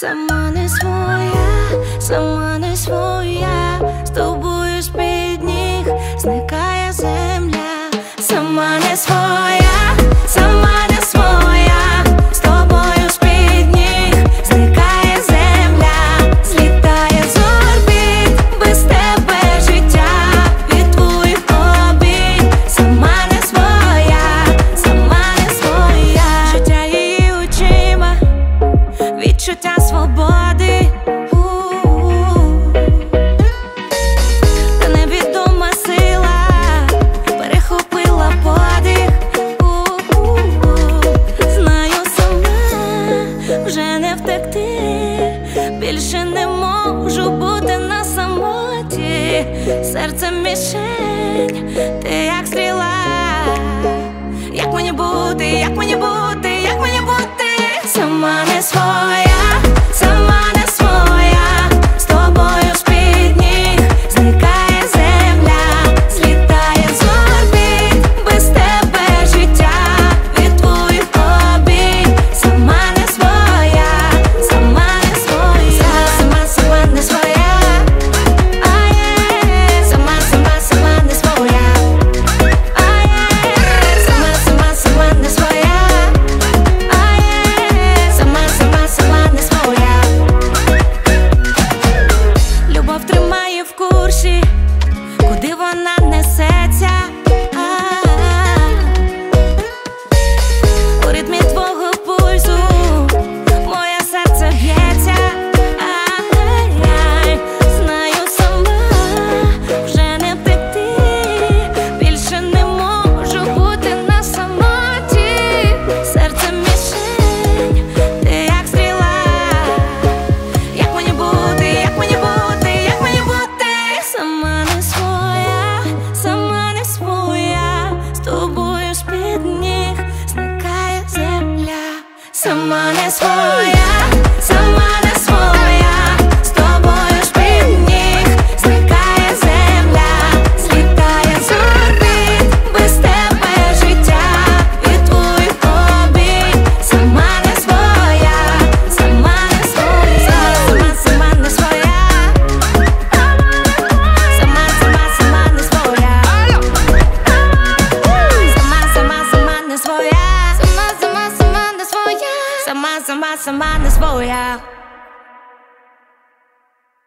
Сама не своя, сама не своя, з тобою з-під ніг зникає земля. Сама не своя, сама не своя, з тобою з-під ніг зникає земля. Злітає з орбіт, без тебе життя від твоїх обійм. Сама не своя, сама не своя. Життя її очима, відчуття свободи, та невідома сила перехопила подих. Знаю, сама вже не втекти, більше не можу бути на самоті. Серце мішень, ти як стріла. Як мені бути, як мені бути, як мені бути? Сама не своя, сама не своя, з тобою з-під ніг зникає земля. Злітає з орбіт, без тебе життя від твоїх обійм. Сама не своя, сама не своя, сама, сама не своя, сама, сама, сама не своя, сама, сама, сама не своя. Любов тримає в курсі, куди вона несеться. У ритмі твого пульсу моє серце б'ється. Знаю, сама вже не втекти, більше не можу бути на самоті. Серце мішень, ти як стріла. Як мені бути, як мені бути, як мені бути? Сама не своя, сама не своя, з тобою з-під ніг зникає земля. Сама не своя.